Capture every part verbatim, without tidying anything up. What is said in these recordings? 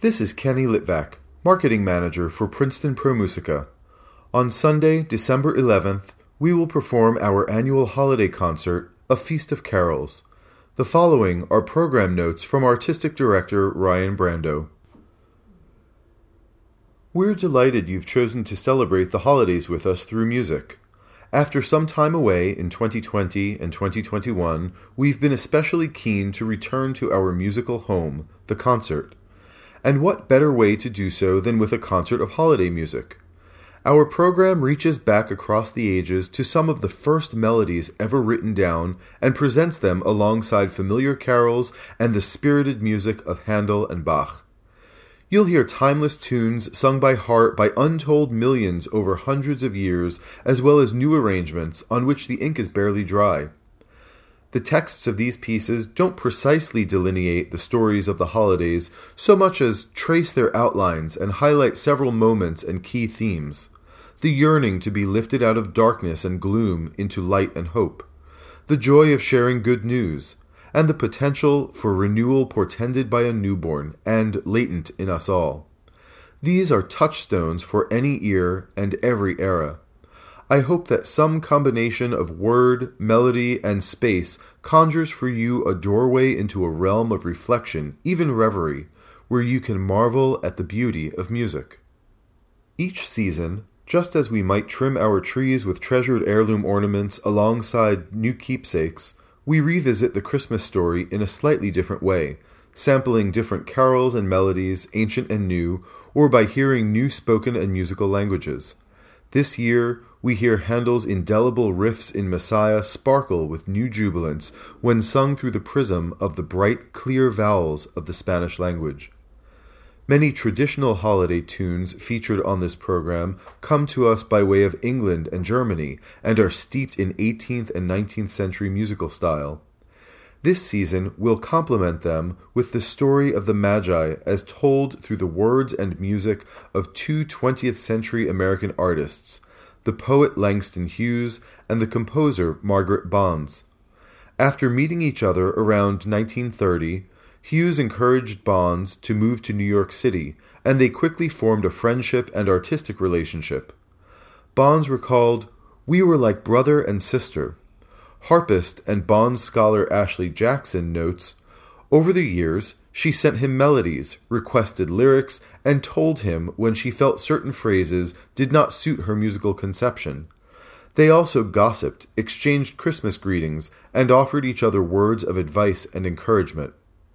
This is Kenny Litvak, Marketing Manager for Princeton ProMusica. On Sunday, December eleventh, we will perform our annual holiday concert, A Feast of Carols. The following are program notes from Artistic Director Ryan Brando. We're delighted you've chosen to celebrate the holidays with us through music. After some time away in twenty twenty and twenty twenty-one, we've been especially keen to return to our musical home, the concert. And what better way to do so than with a concert of holiday music? Our program reaches back across the ages to some of the first melodies ever written down and presents them alongside familiar carols and the spirited music of Handel and Bach. You'll hear timeless tunes sung by heart by untold millions over hundreds of years, as well as new arrangements on which the ink is barely dry. The texts of these pieces don't precisely delineate the stories of the holidays so much as trace their outlines and highlight several moments and key themes. The yearning to be lifted out of darkness and gloom into light and hope. The joy of sharing good news, and the potential for renewal portended by a newborn and latent in us all. These are touchstones for any ear and every era. I hope that some combination of word, melody, and space conjures for you a doorway into a realm of reflection, even reverie, where you can marvel at the beauty of music. Each season, just as we might trim our trees with treasured heirloom ornaments alongside new keepsakes, we revisit the Christmas story in a slightly different way, sampling different carols and melodies, ancient and new, or by hearing new spoken and musical languages. This year, we hear Handel's indelible riffs in Messiah sparkle with new jubilance when sung through the prism of the bright, clear vowels of the Spanish language. Many traditional holiday tunes featured on this program come to us by way of England and Germany and are steeped in eighteenth and nineteenth century musical style. This season will complement them with the story of the Magi as told through the words and music of two twentieth century American artists, the poet Langston Hughes and the composer Margaret Bonds. After meeting each other around nineteen thirty, Hughes encouraged Bonds to move to New York City, and they quickly formed a friendship and artistic relationship. Bonds recalled, "We were like brother and sister." Harpist and Bonds scholar Ashley Jackson notes, "Over the years, she sent him melodies, requested lyrics, and told him when she felt certain phrases did not suit her musical conception. They also gossiped, exchanged Christmas greetings, and offered each other words of advice and encouragement."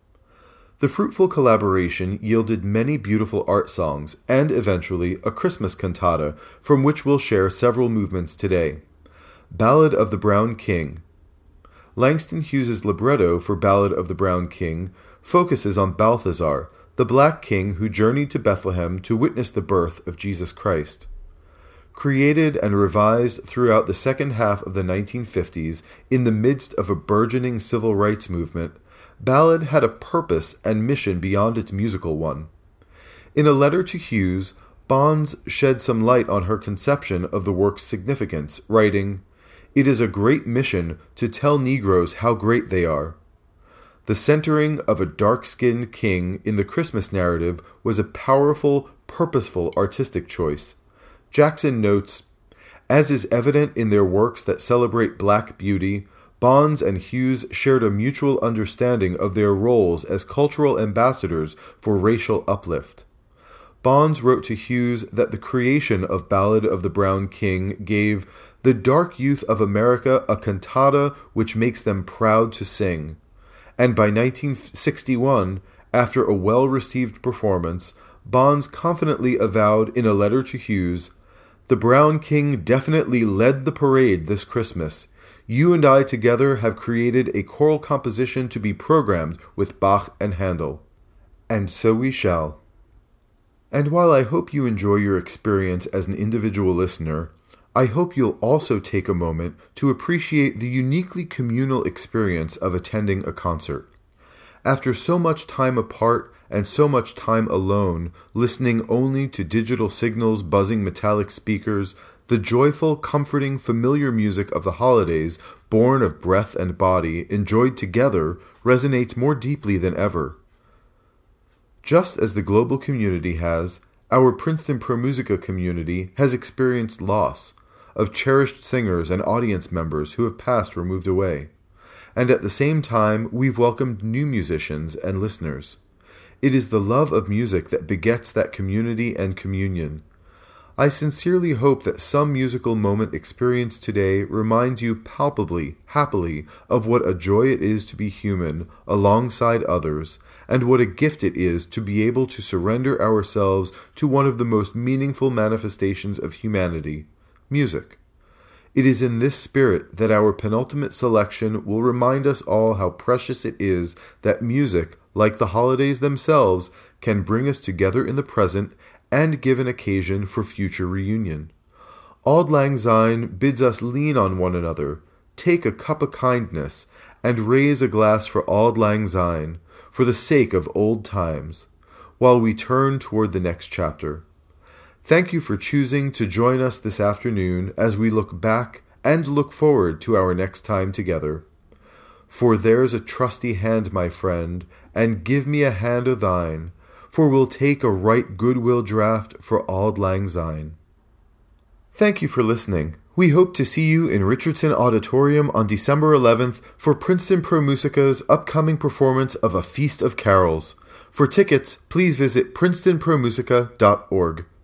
The fruitful collaboration yielded many beautiful art songs and, eventually, a Christmas cantata, from which we'll share several movements today. Ballad of the Brown King. Langston Hughes's libretto for Ballad of the Brown King focuses on Balthazar, the black king who journeyed to Bethlehem to witness the birth of Jesus Christ. Created and revised throughout the second half of the nineteen fifties in the midst of a burgeoning civil rights movement, Ballad had a purpose and mission beyond its musical one. In a letter to Hughes, Bonds shed some light on her conception of the work's significance, writing, "It is a great mission to tell Negroes how great they are." The centering of a dark-skinned king in the Christmas narrative was a powerful, purposeful artistic choice. Jackson notes, "As is evident in their works that celebrate black beauty, Bonds and Hughes shared a mutual understanding of their roles as cultural ambassadors for racial uplift." Bonds wrote to Hughes that the creation of Ballad of the Brown King gave the dark youth of America a cantata which makes them proud to sing. And by nineteen sixty-one, after a well-received performance, Bonds confidently avowed in a letter to Hughes, "The Brown King definitely led the parade this Christmas. You and I together have created a choral composition to be programmed with Bach and Handel." And so we shall. And while I hope you enjoy your experience as an individual listener, I hope you'll also take a moment to appreciate the uniquely communal experience of attending a concert. After so much time apart and so much time alone, listening only to digital signals, buzzing metallic speakers, the joyful, comforting, familiar music of the holidays, born of breath and body, enjoyed together, resonates more deeply than ever. Just as the global community has, our Princeton ProMusica community has experienced loss of cherished singers and audience members who have passed or moved away. And at the same time, we've welcomed new musicians and listeners. It is the love of music that begets that community and communion. I sincerely hope that some musical moment experienced today reminds you palpably, happily, of what a joy it is to be human alongside others, and what a gift it is to be able to surrender ourselves to one of the most meaningful manifestations of humanity, music. It is in this spirit that our penultimate selection will remind us all how precious it is that music, like the holidays themselves, can bring us together in the present and give an occasion for future reunion. Auld Lang Syne bids us lean on one another, take a cup of kindness, and raise a glass for Auld Lang Syne, for the sake of old times, while we turn toward the next chapter. Thank you for choosing to join us this afternoon as we look back and look forward to our next time together. For there's a trusty hand, my friend, and give me a hand o' thine, for we'll take a right goodwill draught for Auld Lang Syne. Thank you for listening. We hope to see you in Richardson Auditorium on December eleventh for Princeton ProMusica's upcoming performance of A Feast of Carols. For tickets, please visit princeton pro musica dot org.